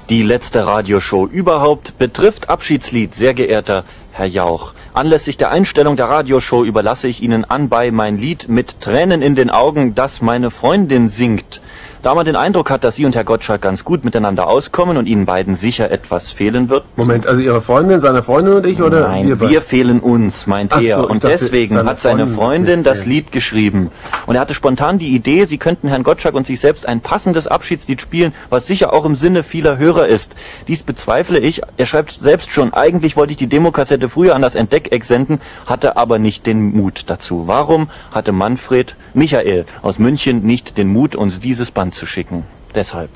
Die letzte Radioshow überhaupt betrifft Abschiedslied, sehr geehrter Herr Jauch. Anlässlich der Einstellung der Radioshow überlasse ich Ihnen anbei mein Lied mit Tränen in den Augen, das meine Freundin singt. Da man den Eindruck hat, dass Sie und Herr Gottschalk ganz gut miteinander auskommen und Ihnen beiden sicher etwas fehlen wird. Moment, also Ihre Freundin, seine Freundin und ich, oder? Nein, wir fehlen uns, meint er. So, und deswegen hat seine Freundin das Lied geschrieben. Und er hatte spontan die Idee, Sie könnten Herrn Gottschalk und sich selbst ein passendes Abschiedslied spielen, was sicher auch im Sinne vieler Hörer ist. Dies bezweifle ich. Er schreibt selbst schon, eigentlich wollte ich die Demokassette früher an das Entdeckeck senden, hatte aber nicht den Mut dazu. Warum hatte Michael aus München nicht den Mut, uns dieses Band zu schicken? Deshalb.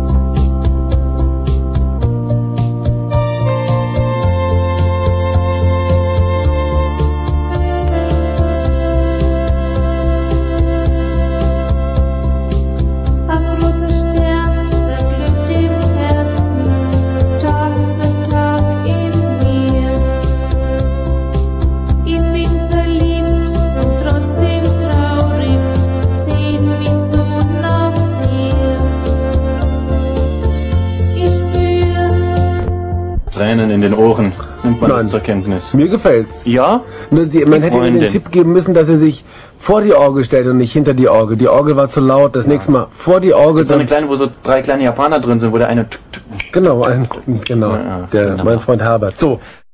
Tränen in den Ohren. Nimmt man das zur Kenntnis? Mir gefällt's. Ja? Nur man hätte Ihnen den Tipp geben müssen, dass er sich vor die Orgel stellt und nicht hinter die Orgel. Die Orgel war zu laut. Das nächste Mal vor die Orgel. So eine kleine, wo so 3 kleine Japaner drin sind, wo der eine... Genau, mein Freund Herbert. So.